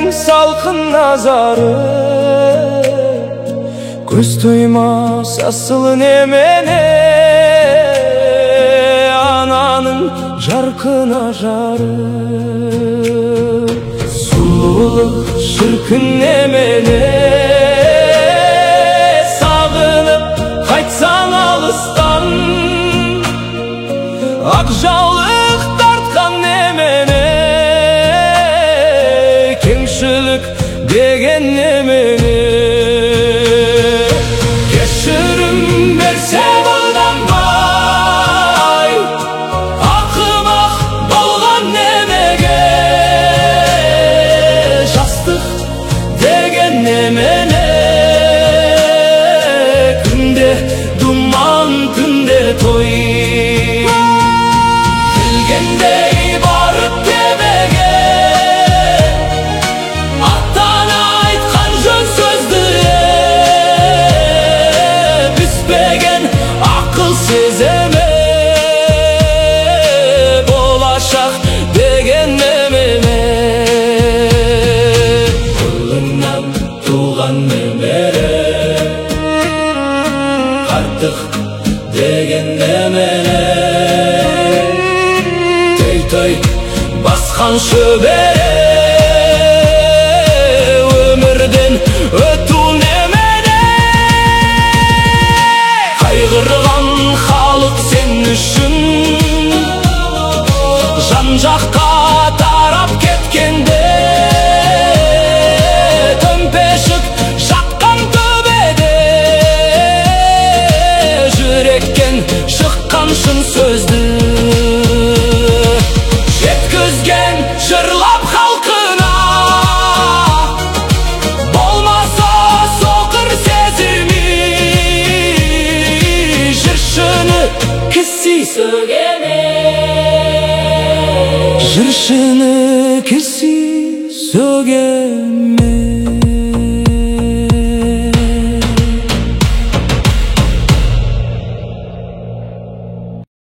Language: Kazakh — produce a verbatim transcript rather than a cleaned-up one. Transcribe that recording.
салқын назары, көз тоймас асыл немене, ананың жарқын ажары. Сұлулық шіркін немене, сағынып қайтсаң алыстан, ақ жаулық тартқан немене, кеңшілік деген немене. Кешірім берсе бұлданбай, ақымақ болған немеге, жастық деген немене, күнде думан, күнде той. Білгендей барып кемеге, аттан айтқан жөн сөзді, бүспеген ақыл сеземе, болашақ деген немене. Ұлыңнан туған немере, артық деген немене, той басқан шөбере, өмірден өту немене. Қайғырған халық сен үшін, жан жаққа тарап кеткенде, төмпешік жатқан төбеде, жүректен шыққан шын сөзді жеткізген жырлап халқына. Болмаса соқыр сезімі, жыршыны кісі сөгене, жыршыны кісі сөгене.